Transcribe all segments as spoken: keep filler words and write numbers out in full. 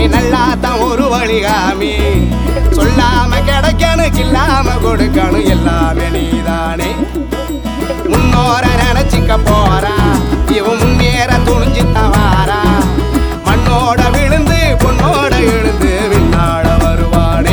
நல்லாதான் ஒரு வழிகாமி சொல்லாம கிடைக்கணும் இல்லாம கொடுக்கணும் எல்லாமே நீதானே முன்னோர நினைச்சிக்க போறா இவன் முன்னேற துணிஞ்சு தவாரா மண்ணோட விழுந்து பொண்ணோட எழுந்து விண்ணாட வருவானே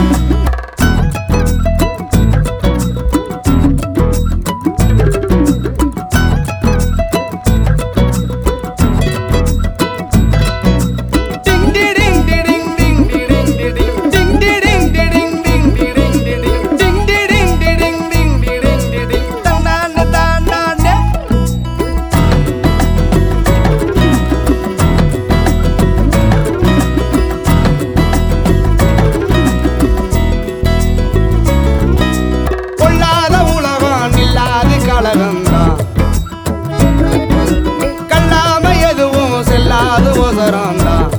கல்லாம எதுவும் செல்லாது ஒசரம்தான்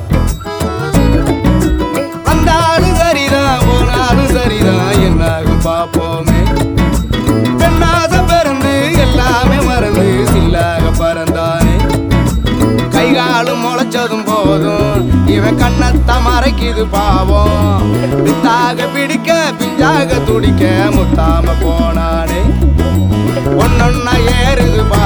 வந்தாலும் சரிதான் போனாலும் சரிதான் என்னாகும் பார்ப்போமே பெண்ணாச பிறந்து எல்லாமே மறந்து சில்லாக பறந்தானே கைகாலும் முளைச்சதும் போதும் இவன் கண்ணத்தை மறைக்குது பாவம் வித்தாக பிடிக்க பிஞ்சாக துடிக்க முத்தாம போனானே ஒன்னொன்னா ஏறுது